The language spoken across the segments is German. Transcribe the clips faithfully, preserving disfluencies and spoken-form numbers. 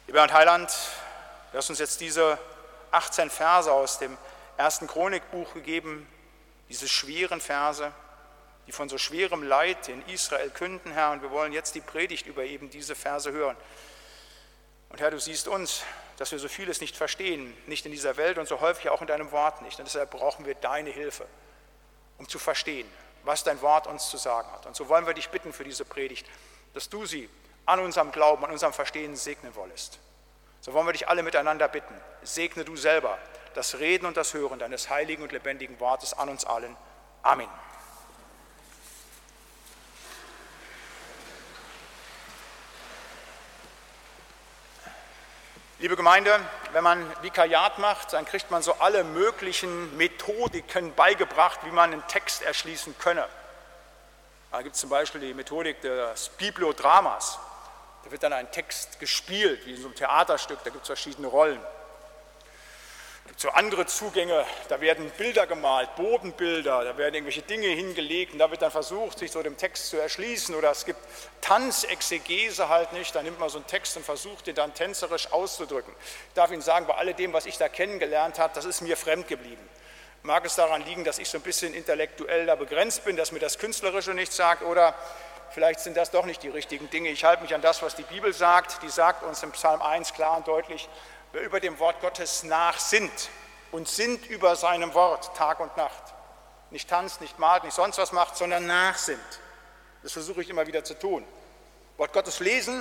Lieber Bernd Heiland, du hast uns jetzt diese achtzehn Verse aus dem ersten Chronikbuch gegeben, diese schweren Verse, die von so schwerem Leid in Israel künden, Herr, und wir wollen jetzt die Predigt über eben diese Verse hören. Und Herr, du siehst uns, dass wir so vieles nicht verstehen, nicht in dieser Welt und so häufig auch in deinem Wort nicht. Und deshalb brauchen wir deine Hilfe, um zu verstehen, was dein Wort uns zu sagen hat. Und so wollen wir dich bitten für diese Predigt, dass du sie an unserem Glauben, an unserem Verstehen segnen wollest. So wollen wir dich alle miteinander bitten. Segne du selber das Reden und das Hören deines heiligen und lebendigen Wortes an uns allen. Amen. Liebe Gemeinde, wenn man Vikariat macht, dann kriegt man so alle möglichen Methodiken beigebracht, wie man einen Text erschließen könne. Da gibt es zum Beispiel die Methodik des Bibliodramas. Da wird dann ein Text gespielt, wie in so einem Theaterstück, da gibt es verschiedene Rollen. Es gibt so andere Zugänge, da werden Bilder gemalt, Bodenbilder, da werden irgendwelche Dinge hingelegt und da wird dann versucht, sich so dem Text zu erschließen. Oder es gibt Tanzexegese halt nicht, da nimmt man so einen Text und versucht, den dann tänzerisch auszudrücken. Ich darf Ihnen sagen, bei alledem, was ich da kennengelernt habe, das ist mir fremd geblieben. Mag es daran liegen, dass ich so ein bisschen intellektuell da begrenzt bin, dass mir das Künstlerische nichts sagt, oder vielleicht sind das doch nicht die richtigen Dinge. Ich halte mich an das, was die Bibel sagt. Die sagt uns im Psalm eins klar und deutlich, wer über dem Wort Gottes nachsinnt und sinnt über seinem Wort Tag und Nacht, nicht tanzt, nicht malt, nicht sonst was macht, sondern nachsinnt. Das versuche ich immer wieder zu tun. Wort Gottes lesen,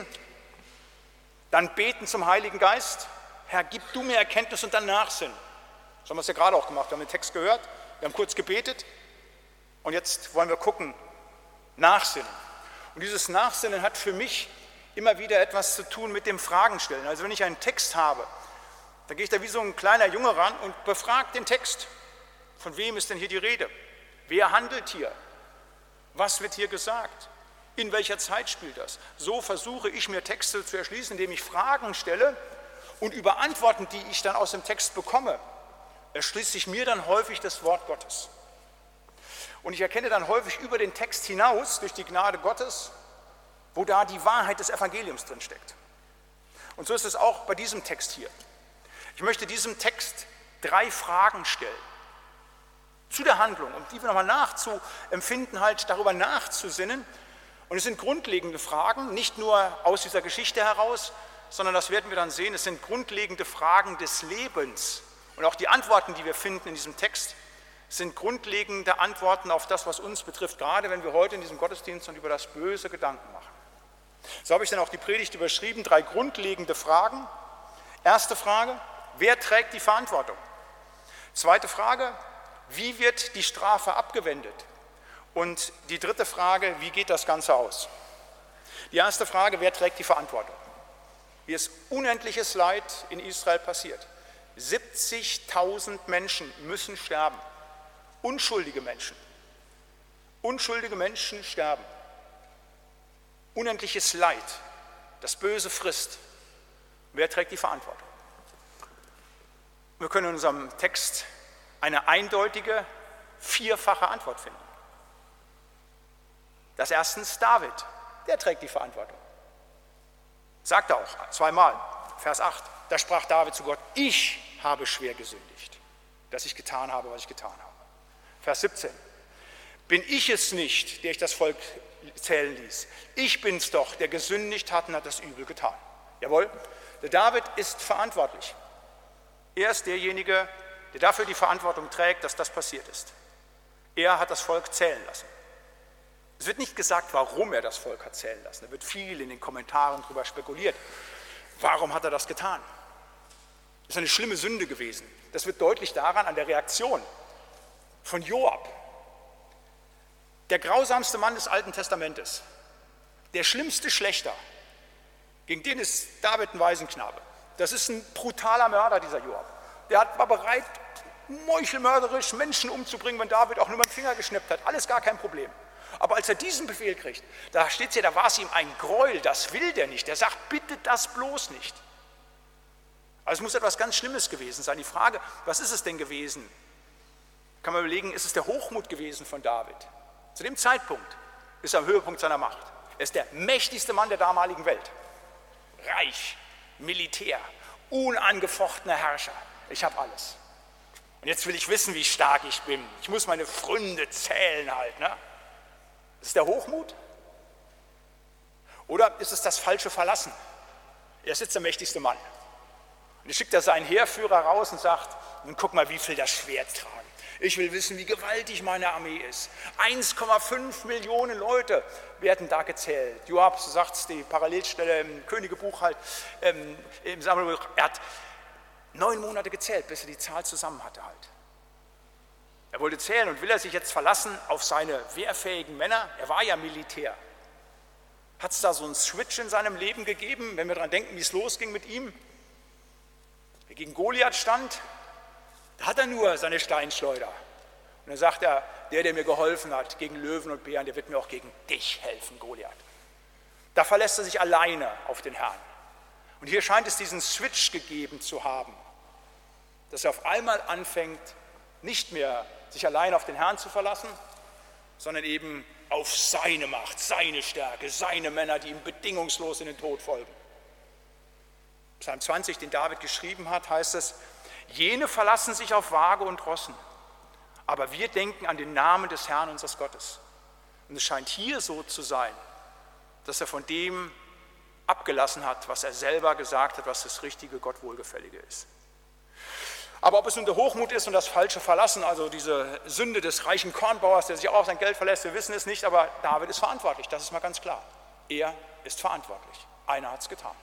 dann beten zum Heiligen Geist. Herr, gib du mir Erkenntnis und dann nachsinnen. Das haben wir es ja gerade auch gemacht. Wir haben den Text gehört, wir haben kurz gebetet und jetzt wollen wir gucken, nachsinnen. Und dieses Nachsinnen hat für mich immer wieder etwas zu tun mit dem Fragenstellen. Also wenn ich einen Text habe, dann gehe ich da wie so ein kleiner Junge ran und befrage den Text. Von wem ist denn hier die Rede? Wer handelt hier? Was wird hier gesagt? In welcher Zeit spielt das? So versuche ich mir Texte zu erschließen, indem ich Fragen stelle und über Antworten, die ich dann aus dem Text bekomme, erschließt sich mir dann häufig das Wort Gottes. Und ich erkenne dann häufig über den Text hinaus, durch die Gnade Gottes, wo da die Wahrheit des Evangeliums drin steckt. Und so ist es auch bei diesem Text hier. Ich möchte diesem Text drei Fragen stellen zu der Handlung, um die nochmal nachzuempfinden, halt darüber nachzusinnen. Und es sind grundlegende Fragen, nicht nur aus dieser Geschichte heraus, sondern das werden wir dann sehen, es sind grundlegende Fragen des Lebens. Und auch die Antworten, die wir finden in diesem Text, sind grundlegende Antworten auf das, was uns betrifft, gerade wenn wir heute in diesem Gottesdienst und über das Böse Gedanken machen. So habe ich dann auch die Predigt überschrieben, drei grundlegende Fragen. Erste Frage, wer trägt die Verantwortung? Zweite Frage, wie wird die Strafe abgewendet? Und die dritte Frage, wie geht das Ganze aus? Die erste Frage, wer trägt die Verantwortung? Hier ist unendliches Leid in Israel passiert. siebzigtausend Menschen müssen sterben. Unschuldige Menschen. Unschuldige Menschen sterben. Unendliches Leid. Das Böse frisst. Wer trägt die Verantwortung? Wir können in unserem Text eine eindeutige, vierfache Antwort finden. Das erstens David, der trägt die Verantwortung. Sagt er auch zweimal, Vers acht. Da sprach David zu Gott, ich habe schwer gesündigt, dass ich getan habe, was ich getan habe. Vers siebzehn. Bin ich es nicht, der ich das Volk zählen ließ? Ich bin's doch, der gesündigt hat und hat das Übel getan. Jawohl, der David ist verantwortlich. Er ist derjenige, der dafür die Verantwortung trägt, dass das passiert ist. Er hat das Volk zählen lassen. Es wird nicht gesagt, warum er das Volk hat zählen lassen. Da wird viel in den Kommentaren darüber spekuliert. Warum hat er das getan? Das ist eine schlimme Sünde gewesen. Das wird deutlich daran an der Reaktion von Joab. Der grausamste Mann des Alten Testamentes, der schlimmste Schlächter, gegen den ist David ein Waisenknabe. Das ist ein brutaler Mörder, dieser Joab. Der war bereit, meuchelmörderisch Menschen umzubringen, wenn David auch nur mit dem Finger geschnippt hat. Alles gar kein Problem. Aber als er diesen Befehl kriegt, da steht es ja, da war es ihm ein Gräuel, das will der nicht. Der sagt, bitte das bloß nicht. Also es muss etwas ganz Schlimmes gewesen sein. Die Frage, was ist es denn gewesen? Kann man überlegen, ist es der Hochmut gewesen von David? Zu dem Zeitpunkt ist er am Höhepunkt seiner Macht. Er ist der mächtigste Mann der damaligen Welt. Reich, Militär, unangefochtener Herrscher. Ich habe alles. Und jetzt will ich wissen, wie stark ich bin. Ich muss meine Pfründe zählen halt. Ne? Ist es der Hochmut? Oder ist es das falsche Verlassen? Er ist jetzt der mächtigste Mann. Und jetzt schickt er seinen Heerführer raus und sagt, nun guck mal, wie viel das Schwert tragen. Ich will wissen, wie gewaltig meine Armee ist. eins Komma fünf Millionen Leute werden da gezählt. Joab, so sagt es die Parallelstelle im Königebuch halt, ähm, im Samuel, er hat neun Monate gezählt, bis er die Zahl zusammen hatte halt. Er wollte zählen und will er sich jetzt verlassen auf seine wehrfähigen Männer? Er war ja Militär. Hat es da so einen Switch in seinem Leben gegeben, wenn wir daran denken, wie es losging mit ihm? Er gegen Goliath stand, da hat er nur seine Steinschleuder. Und dann sagt er, der, der mir geholfen hat gegen Löwen und Bären, der wird mir auch gegen dich helfen, Goliath. Da verlässt er sich alleine auf den Herrn. Und hier scheint es diesen Switch gegeben zu haben, dass er auf einmal anfängt, nicht mehr sich allein auf den Herrn zu verlassen, sondern eben auf seine Macht, seine Stärke, seine Männer, die ihm bedingungslos in den Tod folgen. Psalm zwanzig, den David geschrieben hat, heißt es, jene verlassen sich auf Waage und Rossen, aber wir denken an den Namen des Herrn unseres Gottes. Und es scheint hier so zu sein, dass er von dem abgelassen hat, was er selber gesagt hat, was das richtige, Gott wohlgefällige ist. Aber ob es nun der Hochmut ist und das falsche Verlassen, also diese Sünde des reichen Kornbauers, der sich auch auf sein Geld verlässt, wir wissen es nicht, aber David ist verantwortlich, das ist mal ganz klar. Er ist verantwortlich. Einer hat es getan.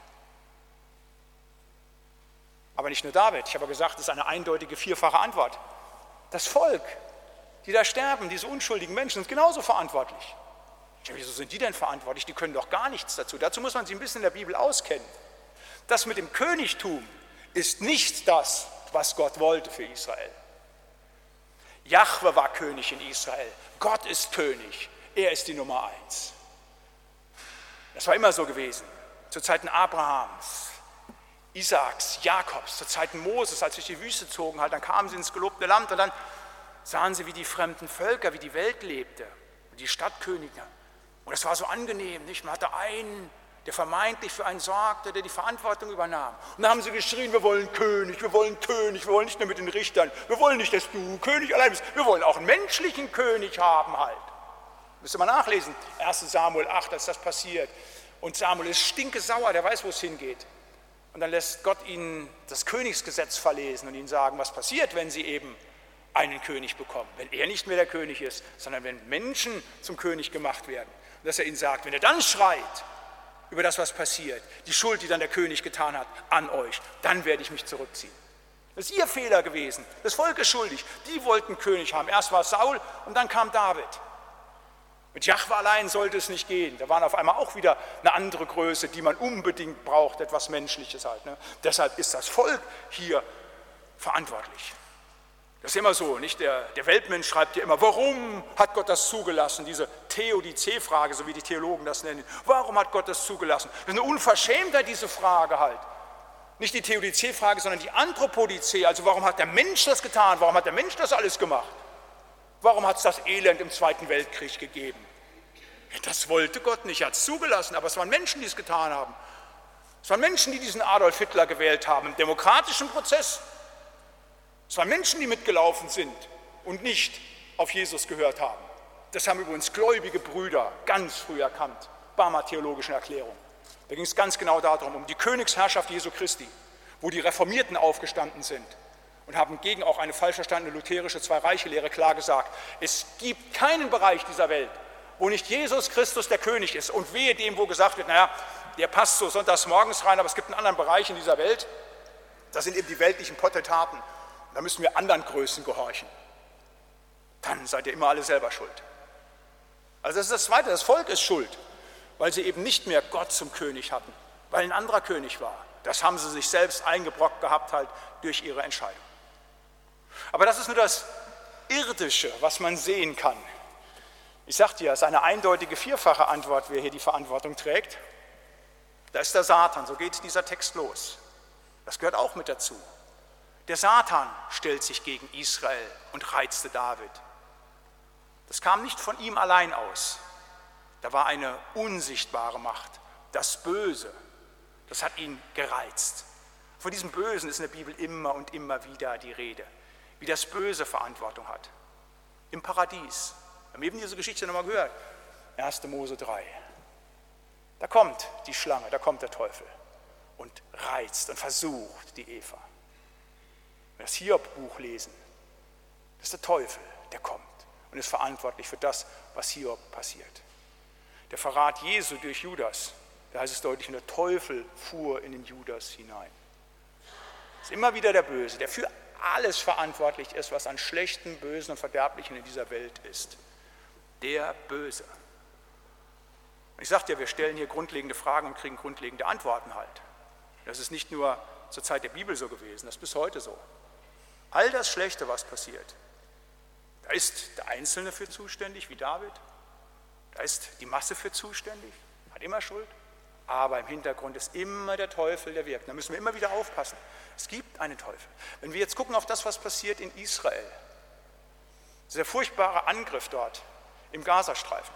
Aber nicht nur David, ich habe gesagt, es ist eine eindeutige vierfache Antwort. Das Volk, die da sterben, diese unschuldigen Menschen, sind genauso verantwortlich. Ja, wieso sind die denn verantwortlich? Die können doch gar nichts dazu. Dazu muss man sich ein bisschen in der Bibel auskennen. Das mit dem Königtum ist nicht das, was Gott wollte für Israel. Jahwe war König in Israel. Gott ist König. Er ist die Nummer eins. Das war immer so gewesen. Zu Zeiten Abrahams, Isaaks, Jakobs, zu Zeiten Moses, als sie durch die Wüste zogen, halt, dann kamen sie ins gelobte Land und dann sahen sie, wie die fremden Völker, wie die Welt lebte, die Stadtkönige. Und das war so angenehm, nicht? Man hatte einen, der vermeintlich für einen sorgte, der die Verantwortung übernahm. Und dann haben sie geschrien, wir wollen König, wir wollen König, wir wollen nicht nur mit den Richtern, wir wollen nicht, dass du König allein bist, wir wollen auch einen menschlichen König haben halt. Müsst ihr mal nachlesen, erster Samuel acht, als das passiert. Und Samuel ist stinkesauer, der weiß, wo es hingeht. Und dann lässt Gott ihnen das Königsgesetz verlesen und ihnen sagen, was passiert, wenn sie eben einen König bekommen. Wenn er nicht mehr der König ist, sondern wenn Menschen zum König gemacht werden. Und dass er ihnen sagt, wenn er dann schreit über das, was passiert, die Schuld, die dann der König getan hat, an euch, dann werde ich mich zurückziehen. Das ist ihr Fehler gewesen. Das Volk ist schuldig. Die wollten König haben. Erst war es Saul und dann kam David. Mit Jahwe allein sollte es nicht gehen. Da waren auf einmal auch wieder eine andere Größe, die man unbedingt braucht, etwas Menschliches halt. Ne? Deshalb ist das Volk hier verantwortlich. Das ist immer so, nicht? Der, der Weltmensch schreibt ja immer, warum hat Gott das zugelassen? Diese Theodizee-Frage, so wie die Theologen das nennen. Warum hat Gott das zugelassen? Das ist eine Unverschämtheit, diese Frage halt. Nicht die Theodizee-Frage, sondern die Anthropodizee. Also warum hat der Mensch das getan? Warum hat der Mensch das alles gemacht? Warum hat es das Elend im Zweiten Weltkrieg gegeben? Ja, das wollte Gott nicht, er hat es zugelassen, aber es waren Menschen, die es getan haben. Es waren Menschen, die diesen Adolf Hitler gewählt haben, im demokratischen Prozess. Es waren Menschen, die mitgelaufen sind und nicht auf Jesus gehört haben. Das haben übrigens gläubige Brüder ganz früh erkannt, Barmer theologischen Erklärung. Da ging es ganz genau darum, um die Königsherrschaft Jesu Christi, wo die Reformierten aufgestanden sind. Und haben gegen auch eine falsch verstandene lutherische Zwei-Reiche-Lehre klar gesagt, es gibt keinen Bereich dieser Welt, wo nicht Jesus Christus der König ist. Und wehe dem, wo gesagt wird, naja, der passt so sonntags morgens rein, aber es gibt einen anderen Bereich in dieser Welt, das sind eben die weltlichen Potentaten. Und da müssen wir anderen Größen gehorchen. Dann seid ihr immer alle selber schuld. Also das ist das Zweite, das Volk ist schuld, weil sie eben nicht mehr Gott zum König hatten, weil ein anderer König war. Das haben sie sich selbst eingebrockt gehabt halt durch ihre Entscheidung. Aber das ist nur das Irdische, was man sehen kann. Ich sagte ja, es ist eine eindeutige vierfache Antwort, wer hier die Verantwortung trägt. Da ist der Satan, so geht dieser Text los. Das gehört auch mit dazu. Der Satan stellt sich gegen Israel und reizte David. Das kam nicht von ihm allein aus. Da war eine unsichtbare Macht, das Böse, Das hat ihn gereizt. Von diesem Bösen ist in der Bibel immer und immer wieder die Rede, wie das Böse Verantwortung hat. Im Paradies, wir haben eben diese Geschichte nochmal gehört, erster Mose drei. Da kommt die Schlange, da kommt der Teufel und reizt und versucht die Eva. Wenn wir das Hiob-Buch lesen, das ist der Teufel, der kommt und ist verantwortlich für das, was Hiob passiert. Der Verrat Jesu durch Judas, da heißt es deutlich, und der Teufel fuhr in den Judas hinein. Es ist immer wieder der Böse, der für alles verantwortlich ist, was an Schlechten, Bösen und Verderblichen in dieser Welt ist. Der Böse. Ich sagte ja, wir stellen hier grundlegende Fragen und kriegen grundlegende Antworten halt. Das ist nicht nur zur Zeit der Bibel so gewesen, das ist bis heute so. All das Schlechte, was passiert, da ist der Einzelne für zuständig, wie David, da ist die Masse für zuständig, hat immer Schuld, aber im Hintergrund ist immer der Teufel, der wirkt. Da müssen wir immer wieder aufpassen. Es gibt einen Teufel. Wenn wir jetzt gucken auf das, was passiert in Israel, dieser furchtbare Angriff dort im Gazastreifen,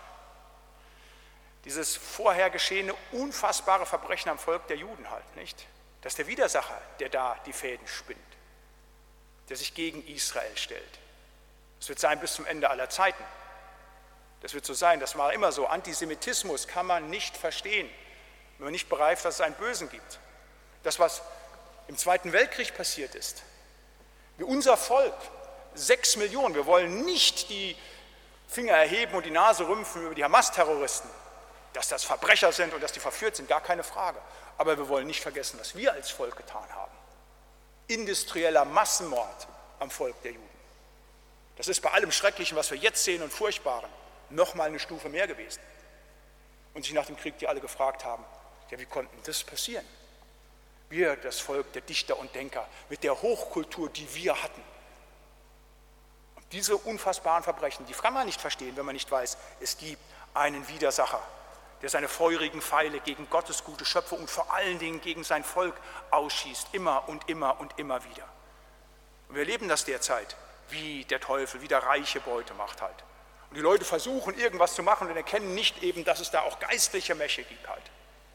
dieses vorher geschehene unfassbare Verbrechen am Volk der Juden halt, nicht? Das ist der Widersacher, der da die Fäden spinnt, der sich gegen Israel stellt. Das wird sein bis zum Ende aller Zeiten. Das wird so sein, das war immer so. Antisemitismus kann man nicht verstehen, wenn man nicht begreift, dass es einen Bösen gibt. Das, was im Zweiten Weltkrieg passiert ist, wie unser Volk, sechs Millionen, wir wollen nicht die Finger erheben und die Nase rümpfen über die Hamas-Terroristen, dass das Verbrecher sind und dass die verführt sind, gar keine Frage. Aber wir wollen nicht vergessen, was wir als Volk getan haben. Industrieller Massenmord am Volk der Juden. Das ist bei allem Schrecklichen, was wir jetzt sehen und Furchtbaren, nochmal eine Stufe mehr gewesen. Und sich nach dem Krieg die alle gefragt haben, ja, wie konnten das passieren? Wir, das Volk der Dichter und Denker, mit der Hochkultur, die wir hatten. Und diese unfassbaren Verbrechen, die kann man nicht verstehen, wenn man nicht weiß, es gibt einen Widersacher, der seine feurigen Pfeile gegen Gottes gute Schöpfung und vor allen Dingen gegen sein Volk ausschießt, immer und immer und immer wieder. Und wir erleben das derzeit, wie der Teufel wieder reiche Beute macht halt. Und die Leute versuchen, irgendwas zu machen und erkennen nicht eben, dass es da auch geistliche Mächte gibt halt.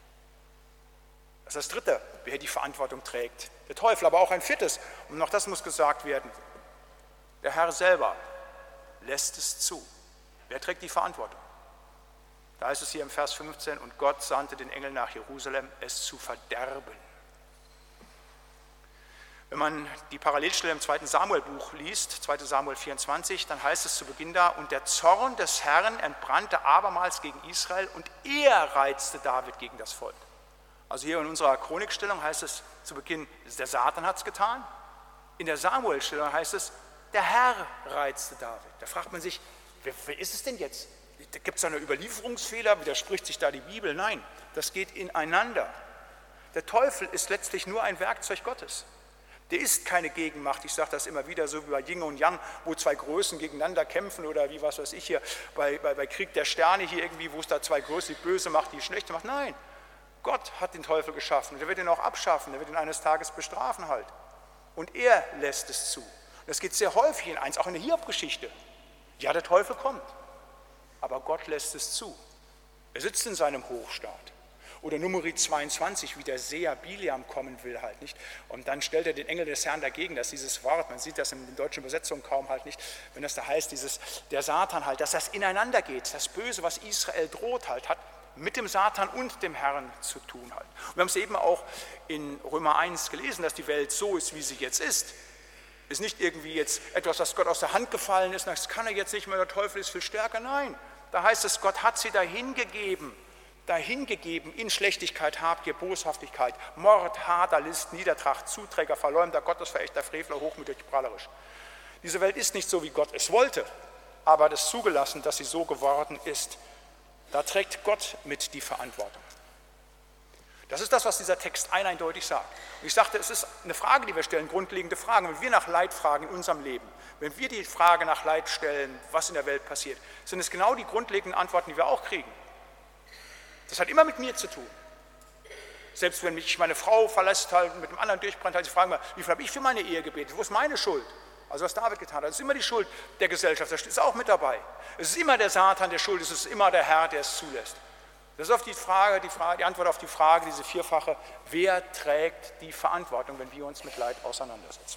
Das ist das Dritte, wer die Verantwortung trägt. Der Teufel, aber auch ein Viertes, und noch das muss gesagt werden, der Herr selber lässt es zu. Wer trägt die Verantwortung? Da heißt es hier im Vers fünfzehn, und Gott sandte den Engel nach Jerusalem, es zu verderben. Wenn man die Parallelstelle im zweiten Samuel-Buch liest, zweiter Samuel vierundzwanzig, dann heißt es zu Beginn da, und der Zorn des Herrn entbrannte abermals gegen Israel und er reizte David gegen das Volk. Also hier in unserer Chronikstellung heißt es zu Beginn, der Satan hat es getan. In der Samuel-Stellung heißt es, der Herr reizte David. Da fragt man sich, wer, wer ist es denn jetzt? Gibt es da einen Überlieferungsfehler? Widerspricht sich da die Bibel? Nein, das geht ineinander. Der Teufel ist letztlich nur ein Werkzeug Gottes. Der ist keine Gegenmacht. Ich sage das immer wieder, so wie bei Yin und Yang, wo zwei Größen gegeneinander kämpfen oder wie was weiß ich hier, bei, bei, bei Krieg der Sterne hier irgendwie, wo es da zwei Größen, die böse macht, die schlechte macht. Nein, Gott hat den Teufel geschaffen. Der wird ihn auch abschaffen, der wird ihn eines Tages bestrafen halt. Und er lässt es zu. Das geht sehr häufig in eins, auch in der Hiob-Geschichte. Ja, der Teufel kommt, aber Gott lässt es zu. Er sitzt in seinem Hochstaat. Oder Numeri zweiundzwanzig, wie der Seher Biliam kommen will halt nicht. Und dann stellt er den Engel des Herrn dagegen, dass dieses Wort, man sieht das in den deutschen Übersetzungen kaum halt nicht, wenn das da heißt, dieses, der Satan halt, dass das ineinander geht. Das Böse, was Israel droht halt, hat mit dem Satan und dem Herrn zu tun halt. Und wir haben es eben auch in Römer eins gelesen, dass die Welt so ist, wie sie jetzt ist. Ist nicht irgendwie jetzt etwas, was Gott aus der Hand gefallen ist, das kann er jetzt nicht mehr, der Teufel ist viel stärker. Nein, da heißt es, Gott hat sie dahingegeben, dahingegeben in Schlechtigkeit, Habgier, Boshaftigkeit, Mord, Hader, List, Niedertracht, Zuträger, Verleumder, Gottesverächter, Frevler, hochmütig, prahlerisch. Diese Welt ist nicht so, wie Gott es wollte, aber hat es zugelassen, dass sie so geworden ist. Da trägt Gott mit die Verantwortung. Das ist das, was dieser Text eindeutig sagt. Und ich sagte, es ist eine Frage, die wir stellen, grundlegende Fragen. Wenn wir nach Leid fragen in unserem Leben, wenn wir die Frage nach Leid stellen, was in der Welt passiert, sind es genau die grundlegenden Antworten, die wir auch kriegen. Das hat immer mit mir zu tun. Selbst wenn mich meine Frau verlässt halt und mit dem anderen durchbrennt, halt, ich frage mal, wie viel habe ich für meine Ehe gebetet? Wo ist meine Schuld? Also was David getan hat, das ist immer die Schuld der Gesellschaft, das ist auch mit dabei. Es ist immer der Satan, der schuld ist, es ist immer der Herr, der es zulässt. Das ist auf die Frage, die Frage, die Antwort auf die Frage, diese vierfache, wer trägt die Verantwortung, wenn wir uns mit Leid auseinandersetzen?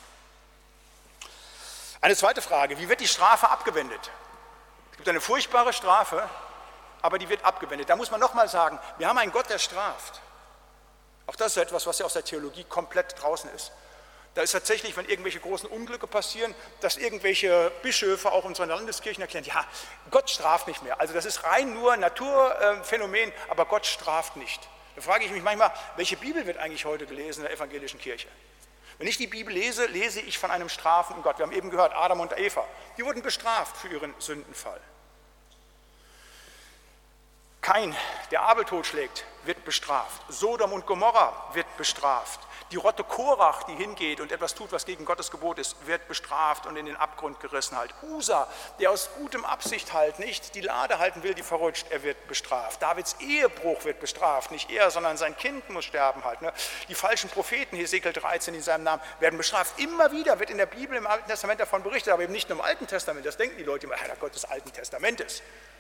Eine zweite Frage, wie wird die Strafe abgewendet? Es gibt eine furchtbare Strafe, aber die wird abgewendet. Da muss man nochmal sagen, wir haben einen Gott, der straft. Auch das ist etwas, was ja aus der Theologie komplett draußen ist. Da ist tatsächlich, wenn irgendwelche großen Unglücke passieren, dass irgendwelche Bischöfe auch unseren Landeskirchen erklären, ja, Gott straft nicht mehr. Also das ist rein nur ein Naturphänomen, aber Gott straft nicht. Da frage ich mich manchmal, welche Bibel wird eigentlich heute gelesen in der evangelischen Kirche? Wenn ich die Bibel lese, lese ich von einem strafenden Gott. Wir haben eben gehört, Adam und Eva, die wurden bestraft für ihren Sündenfall. Kain, der Abel totschlägt, wird bestraft. Sodom und Gomorra wird bestraft. Die Rotte Korach, die hingeht und etwas tut, was gegen Gottes Gebot ist, wird bestraft und in den Abgrund gerissen halt. Usa, der aus gutem Absicht halt nicht die Lade halten will, die verrutscht, er wird bestraft. Davids Ehebruch wird bestraft, nicht er, sondern sein Kind muss sterben halt. Ne? Die falschen Propheten, Hesekiel dreizehn in seinem Namen, werden bestraft. Immer wieder wird in der Bibel im Alten Testament davon berichtet, aber eben nicht nur im Alten Testament. Das denken die Leute immer, Herr Gott des Alten Testamentes.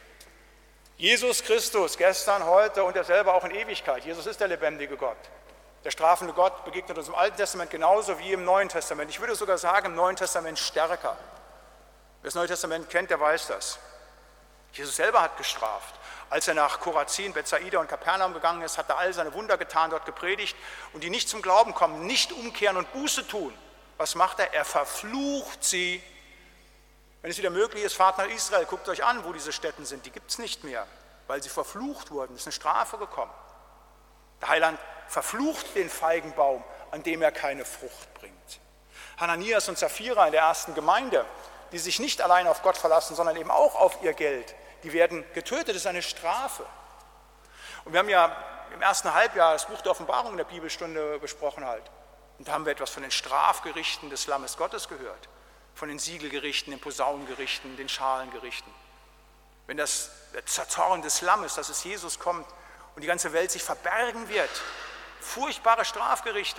Jesus Christus, gestern, heute und derselbe auch in Ewigkeit. Jesus ist der lebendige Gott. Der strafende Gott begegnet uns im Alten Testament genauso wie im Neuen Testament. Ich würde sogar sagen, im Neuen Testament stärker. Wer das Neue Testament kennt, der weiß das. Jesus selber hat gestraft. Als er nach Chorazin, Bethsaida und Kapernaum gegangen ist, hat er all seine Wunder getan, dort gepredigt. Und die nicht zum Glauben kommen, nicht umkehren und Buße tun. Was macht er? Er verflucht sie. Wenn es wieder möglich ist, fahrt nach Israel, guckt euch an, wo diese Stätten sind. Die gibt es nicht mehr, weil sie verflucht wurden. Es ist eine Strafe gekommen. Der Heiland verflucht den Feigenbaum, an dem er keine Frucht bringt. Hananias und Sapphira in der ersten Gemeinde, die sich nicht allein auf Gott verlassen, sondern eben auch auf ihr Geld, die werden getötet, das ist eine Strafe. Und wir haben ja im ersten Halbjahr das Buch der Offenbarung in der Bibelstunde besprochen halt. Und da haben wir etwas von den Strafgerichten des Lammes Gottes gehört, von den Siegelgerichten, den Posaunengerichten, den Schalengerichten. Wenn das der Zorn des Lammes, dass es Jesus kommt und die ganze Welt sich verbergen wird, furchtbare Strafgerichte.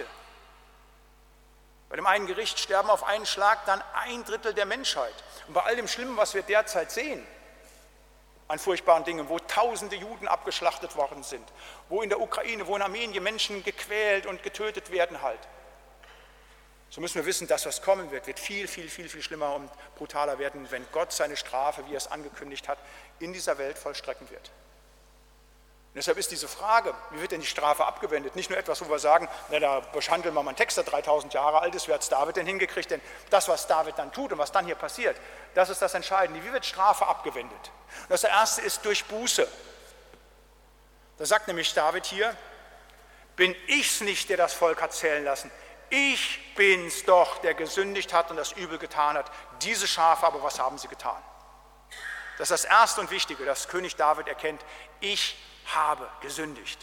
Bei dem einen Gericht sterben auf einen Schlag dann ein Drittel der Menschheit. Und bei all dem Schlimmen, was wir derzeit sehen, an furchtbaren Dingen, wo tausende Juden abgeschlachtet worden sind, wo in der Ukraine, wo in Armenien Menschen gequält und getötet werden halt. So müssen wir wissen, dass was kommen wird, wird viel, viel, viel, viel schlimmer und brutaler werden, wenn Gott seine Strafe, wie er es angekündigt hat, in dieser Welt vollstrecken wird. Und deshalb ist diese Frage, wie wird denn die Strafe abgewendet, nicht nur etwas, wo wir sagen, na, da behandeln wir mal einen Text, der dreitausend Jahre alt ist, wie hat es David denn hingekriegt, denn das, was David dann tut und was dann hier passiert, das ist das Entscheidende. Wie wird Strafe abgewendet? Und das erste ist durch Buße. Da sagt nämlich David hier, bin ich's nicht, der das Volk hat zählen lassen, ich bin's doch, der gesündigt hat und das Übel getan hat. Diese Schafe aber, was haben sie getan? Das ist das Erste und Wichtige, dass König David erkennt, ich habe gesündigt.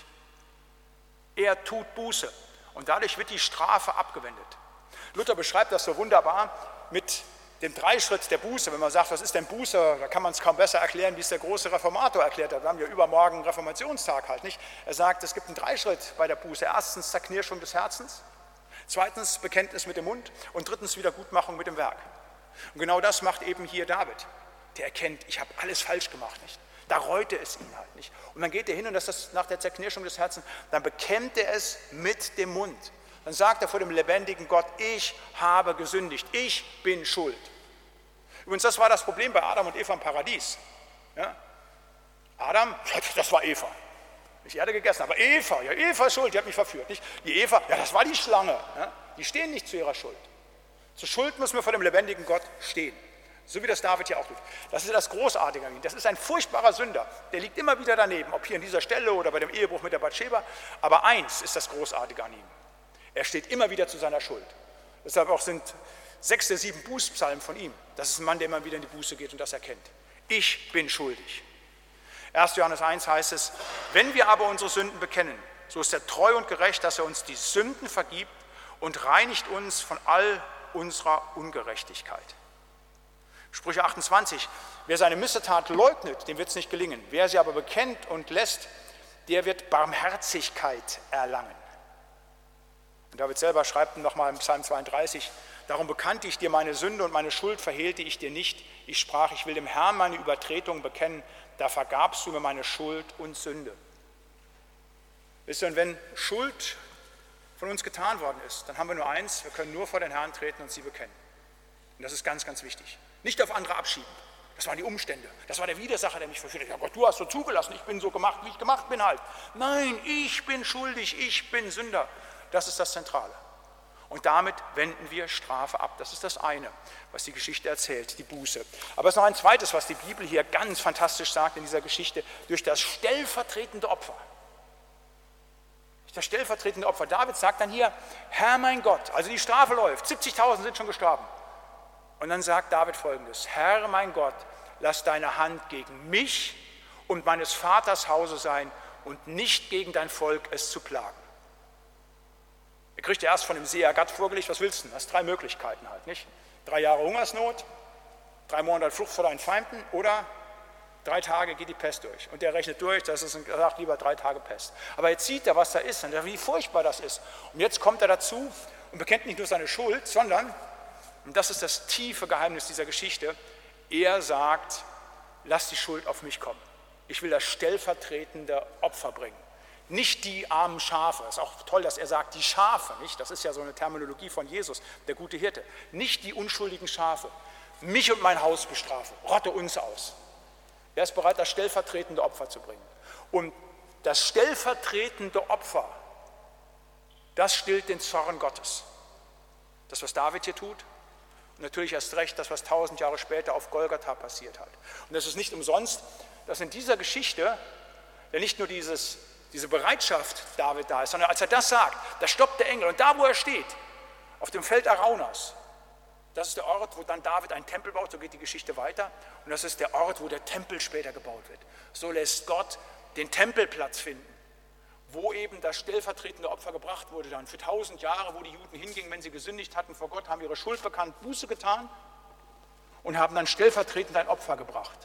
Er tut Buße und dadurch wird die Strafe abgewendet. Luther beschreibt das so wunderbar mit dem Dreischritt der Buße. Wenn man sagt, was ist denn Buße, da kann man es kaum besser erklären, wie es der große Reformator erklärt hat. Wir haben ja übermorgen einen Reformationstag halt, nicht? Er sagt, es gibt einen Dreischritt bei der Buße. Erstens Zerknirschung des Herzens, zweitens Bekenntnis mit dem Mund und drittens Wiedergutmachung mit dem Werk. Und genau das macht eben hier David. Der erkennt, ich habe alles falsch gemacht, nicht? Da reute es ihn halt nicht. Und dann geht er hin und das ist nach der Zerknirschung des Herzens, dann bekennt er es mit dem Mund. Dann sagt er vor dem lebendigen Gott, ich habe gesündigt, ich bin schuld. Übrigens, das war das Problem bei Adam und Eva im Paradies. Ja? Adam, das war Eva. Nicht Erde gegessen, aber Eva, ja, Eva ist schuld, die hat mich verführt. Nicht? Die Eva, ja, das war die Schlange. Ja? Die stehen nicht zu ihrer Schuld. Zur Schuld müssen wir vor dem lebendigen Gott stehen. So wie das David hier auch tut. Das ist das Großartige an ihm. Das ist ein furchtbarer Sünder. Der liegt immer wieder daneben, ob hier an dieser Stelle oder bei dem Ehebruch mit der Bathscheba. Aber eins ist das Großartige an ihm. Er steht immer wieder zu seiner Schuld. Deshalb auch sind sechs der sieben Bußpsalmen von ihm. Das ist ein Mann, der immer wieder in die Buße geht und das erkennt. Ich bin schuldig. erster Johannes eins heißt es, wenn wir aber unsere Sünden bekennen, so ist er treu und gerecht, dass er uns die Sünden vergibt und reinigt uns von all unserer Ungerechtigkeit. Sprüche achtundzwanzig, wer seine Missetat leugnet, dem wird es nicht gelingen. Wer sie aber bekennt und lässt, der wird Barmherzigkeit erlangen. Und David selber schreibt nochmal im Psalm zweiunddreißig, darum bekannte ich dir meine Sünde und meine Schuld verhehlte ich dir nicht. Ich sprach, ich will dem Herrn meine Übertretungen bekennen, da vergabst du mir meine Schuld und Sünde. Wisst ihr, und wenn Schuld von uns getan worden ist, dann haben wir nur eins, wir können nur vor den Herrn treten und sie bekennen. Und das ist ganz, ganz wichtig. Nicht auf andere abschieben. Das waren die Umstände. Das war der Widersacher, der mich verführt hat. Ja Gott, du hast so zugelassen, ich bin so gemacht, wie ich gemacht bin halt. Nein, ich bin schuldig, ich bin Sünder. Das ist das Zentrale. Und damit wenden wir Strafe ab. Das ist das eine, was die Geschichte erzählt, die Buße. Aber es ist noch ein zweites, was die Bibel hier ganz fantastisch sagt in dieser Geschichte, durch das stellvertretende Opfer. Durch das stellvertretende Opfer. David sagt dann hier, Herr mein Gott, also die Strafe läuft, siebzigtausend sind schon gestorben. Und dann sagt David Folgendes, Herr mein Gott, lass deine Hand gegen mich und meines Vaters Hause sein und nicht gegen dein Volk es zu plagen. Er kriegt ja erst von dem Seher Gad vorgelegt, was willst du? Du hast drei Möglichkeiten halt, nicht? Drei Jahre Hungersnot, drei Monate Flucht vor deinen Feinden oder drei Tage geht die Pest durch. Und der rechnet durch, das ist, er sagt lieber drei Tage Pest. Aber jetzt sieht er, was da ist und wie furchtbar das ist. Und jetzt kommt er dazu und bekennt nicht nur seine Schuld, sondern, und das ist das tiefe Geheimnis dieser Geschichte, er sagt, lass die Schuld auf mich kommen. Ich will das stellvertretende Opfer bringen. Nicht die armen Schafe, es ist auch toll, dass er sagt, die Schafe, nicht? Das ist ja so eine Terminologie von Jesus, der gute Hirte. Nicht die unschuldigen Schafe, mich und mein Haus bestrafe, rotte uns aus. Er ist bereit, das stellvertretende Opfer zu bringen. Und das stellvertretende Opfer, das stillt den Zorn Gottes. Das, was David hier tut, und natürlich erst recht das, was tausend Jahre später auf Golgatha passiert hat. Und das ist nicht umsonst, dass in dieser Geschichte ja nicht nur dieses diese Bereitschaft David da ist, sondern als er das sagt, da stoppt der Engel und da, wo er steht, auf dem Feld Araunas, das ist der Ort, wo dann David einen Tempel baut, so geht die Geschichte weiter und das ist der Ort, wo der Tempel später gebaut wird. So lässt Gott den Tempelplatz finden, wo eben das stellvertretende Opfer gebracht wurde dann für tausend Jahre, wo die Juden hingingen, wenn sie gesündigt hatten vor Gott, haben ihre Schuld bekannt, Buße getan und haben dann stellvertretend ein Opfer gebracht.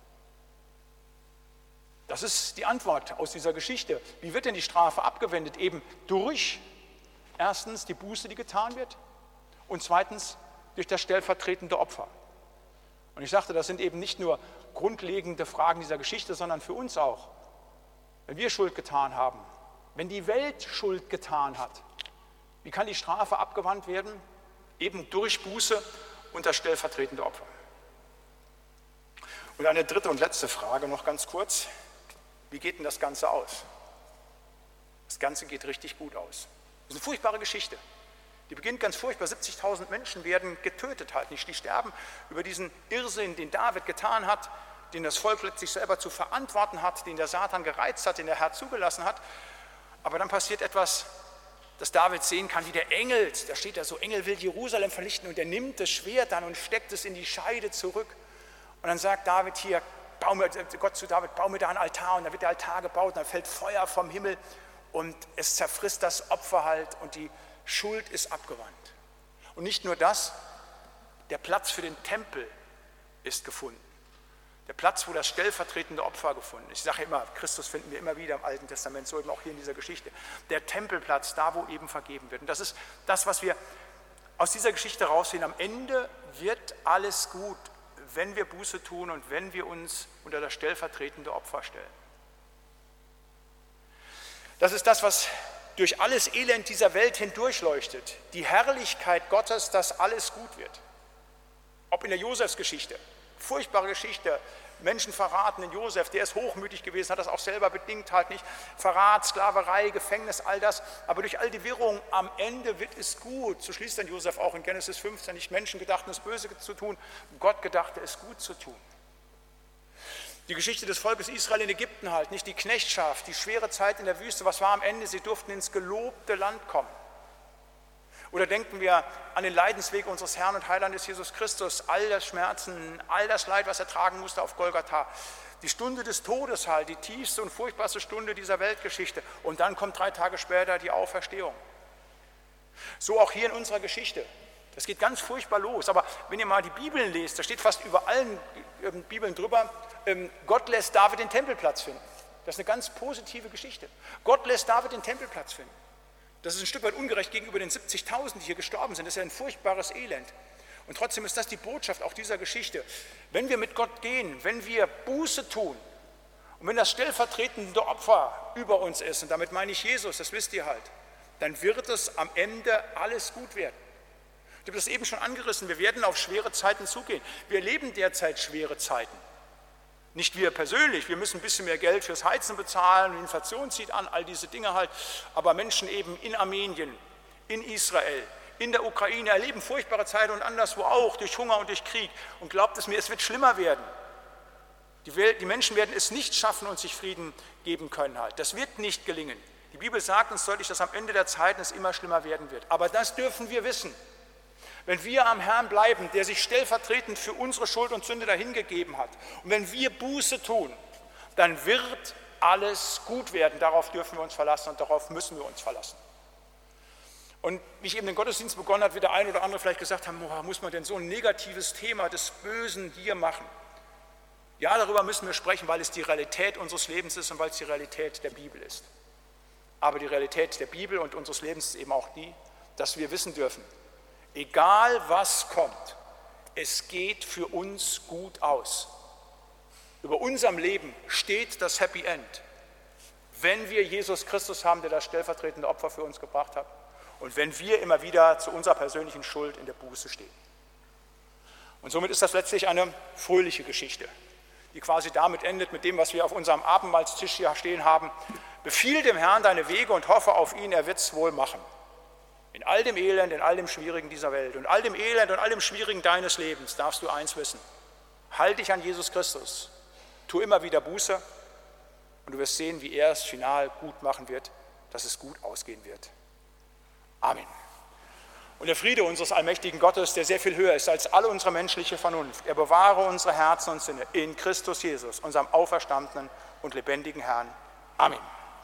Das ist die Antwort aus dieser Geschichte. Wie wird denn die Strafe abgewendet? Eben durch, erstens, die Buße, die getan wird und zweitens, durch das stellvertretende Opfer. Und ich sagte, das sind eben nicht nur grundlegende Fragen dieser Geschichte, sondern für uns auch. Wenn wir Schuld getan haben, wenn die Welt Schuld getan hat, wie kann die Strafe abgewandt werden? Eben durch Buße und das stellvertretende Opfer. Und eine dritte und letzte Frage noch ganz kurz. Wie geht denn das Ganze aus? Das Ganze geht richtig gut aus. Das ist eine furchtbare Geschichte. Die beginnt ganz furchtbar. siebzigtausend Menschen werden getötet halt nicht. Die sterben über diesen Irrsinn, den David getan hat, den das Volk letztlich selber zu verantworten hat, den der Satan gereizt hat, den der Herr zugelassen hat. Aber dann passiert etwas, dass David sehen kann, wie der Engel, da steht da so, Engel will Jerusalem vernichten und er nimmt das Schwert dann und steckt es in die Scheide zurück. Und dann sagt David hier, Bau mir, Gott zu David, bau mir da einen Altar und dann wird der Altar gebaut und dann fällt Feuer vom Himmel und es zerfrisst das Opfer halt und die Schuld ist abgewandt. Und nicht nur das, der Platz für den Tempel ist gefunden. Der Platz, wo das stellvertretende Opfer gefunden ist. Ich sage immer, Christus finden wir immer wieder im Alten Testament, so eben auch hier in dieser Geschichte. Der Tempelplatz, da wo eben vergeben wird. Und das ist das, was wir aus dieser Geschichte raussehen. Am Ende wird alles gut, wenn wir Buße tun und wenn wir uns unter das stellvertretende Opfer stellen. Das ist das, was durch alles Elend dieser Welt hindurchleuchtet. Die Herrlichkeit Gottes, dass alles gut wird. Ob in der Josefsgeschichte, furchtbare Geschichte, Menschen verraten in Josef, der ist hochmütig gewesen, hat das auch selber bedingt halt nicht. Verrat, Sklaverei, Gefängnis, all das. Aber durch all die Wirrungen am Ende wird es gut. So schließt dann Josef auch in Genesis fünfzehn, nicht Menschen gedachten, das Böse zu tun, Gott gedachte, es gut zu tun. Die Geschichte des Volkes Israel in Ägypten halt, nicht die Knechtschaft, die schwere Zeit in der Wüste, was war am Ende? Sie durften ins gelobte Land kommen. Oder denken wir an den Leidensweg unseres Herrn und Heilandes Jesus Christus, all das Schmerzen, all das Leid, was er tragen musste auf Golgatha. Die Stunde des Todes halt, die tiefste und furchtbarste Stunde dieser Weltgeschichte. Und dann kommt drei Tage später die Auferstehung. So auch hier in unserer Geschichte. Das geht ganz furchtbar los. Aber wenn ihr mal die Bibeln lest, da steht fast über allen Bibeln drüber, Gott lässt David den Tempelplatz finden. Das ist eine ganz positive Geschichte. Gott lässt David den Tempelplatz finden. Das ist ein Stück weit ungerecht gegenüber den siebzigtausend, die hier gestorben sind. Das ist ja ein furchtbares Elend. Und trotzdem ist das die Botschaft auch dieser Geschichte. Wenn wir mit Gott gehen, wenn wir Buße tun Und wenn das stellvertretende Opfer über uns ist, und damit meine ich Jesus, das wisst ihr halt, dann wird es am Ende alles gut werden. Ich habe das eben schon angerissen, wir werden auf schwere Zeiten zugehen. Wir erleben derzeit schwere Zeiten. Nicht wir persönlich, wir müssen ein bisschen mehr Geld fürs Heizen bezahlen, die Inflation zieht an, all diese Dinge halt, aber Menschen eben in Armenien, in Israel, in der Ukraine erleben furchtbare Zeiten und anderswo auch, durch Hunger und durch Krieg. Und glaubt es mir, es wird schlimmer werden. Die, Welt, die Menschen werden es nicht schaffen und sich Frieden geben können halt. Das wird nicht gelingen. Die Bibel sagt uns deutlich, dass am Ende der Zeiten es immer schlimmer werden wird. Aber das dürfen wir wissen. Wenn wir am Herrn bleiben, der sich stellvertretend für unsere Schuld und Sünde dahingegeben hat, und wenn wir Buße tun, dann wird alles gut werden. Darauf dürfen wir uns verlassen und darauf müssen wir uns verlassen. Und wie ich eben den Gottesdienst begonnen habe, wird der eine oder andere vielleicht gesagt haben, oh, muss man denn so ein negatives Thema des Bösen hier machen? Ja, darüber müssen wir sprechen, weil es die Realität unseres Lebens ist und weil es die Realität der Bibel ist. Aber die Realität der Bibel und unseres Lebens ist eben auch die, dass wir wissen dürfen, egal was kommt, es geht für uns gut aus. Über unserem Leben steht das Happy End, wenn wir Jesus Christus haben, der das stellvertretende Opfer für uns gebracht hat und wenn wir immer wieder zu unserer persönlichen Schuld in der Buße stehen. Und somit ist das letztlich eine fröhliche Geschichte, die quasi damit endet mit dem, was wir auf unserem Abendmahlstisch hier stehen haben. Befiehl dem Herrn deine Wege und hoffe auf ihn, er wird es wohl machen. In all dem Elend, in all dem Schwierigen dieser Welt und all dem Elend und all dem Schwierigen deines Lebens darfst du eins wissen. Halt dich an Jesus Christus, tu immer wieder Buße und du wirst sehen, wie er es final gut machen wird, dass es gut ausgehen wird. Amen. Und der Friede unseres allmächtigen Gottes, der sehr viel höher ist als alle unsere menschliche Vernunft, er bewahre unsere Herzen und Sinne in Christus Jesus, unserem auferstandenen und lebendigen Herrn. Amen.